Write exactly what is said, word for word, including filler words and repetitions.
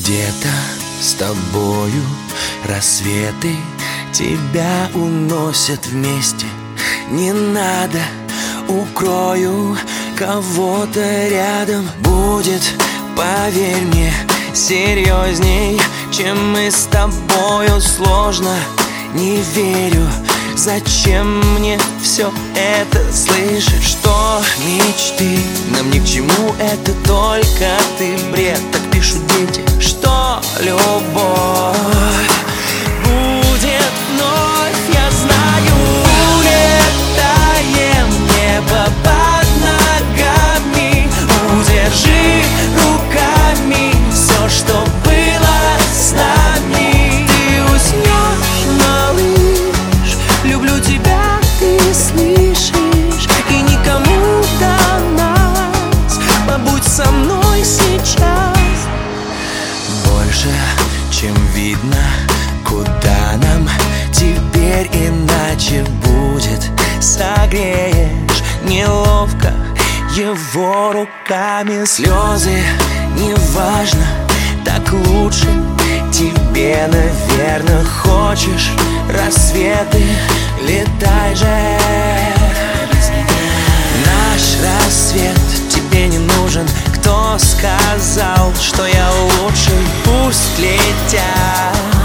Где-то с тобою рассветы тебя уносят вместе. Не надо, укрою кого-то рядом. Будет, поверь мне, серьезней, чем мы с тобою. Сложно, не верю, зачем мне все это слышать? Что мечты нам ни к чему, это только ты бред. Так пишут дети, что любовь будет вновь, я знаю. Улетаем, небо под ногами, удержи руками все, что было с нами. Ты уснешь, малыш, люблю тебя, ты слышишь, и никому до нас. Побудь со мной сейчас. Больше, чем видно, куда нам теперь иначе будет. Согреешь неловко его руками. Слезы, неважно, так лучше тебе, наверное. Хочешь рассветы, летай же. Наш рассвет тебе не нужен. Кто сказал, что я лучший? Пусть летят.